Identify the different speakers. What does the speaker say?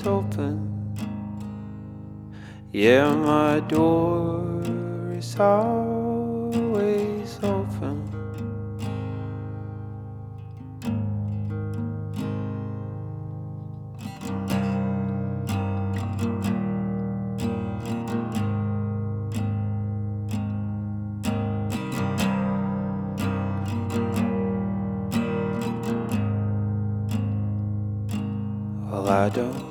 Speaker 1: open. Yeah, my door is always open. Well, I don't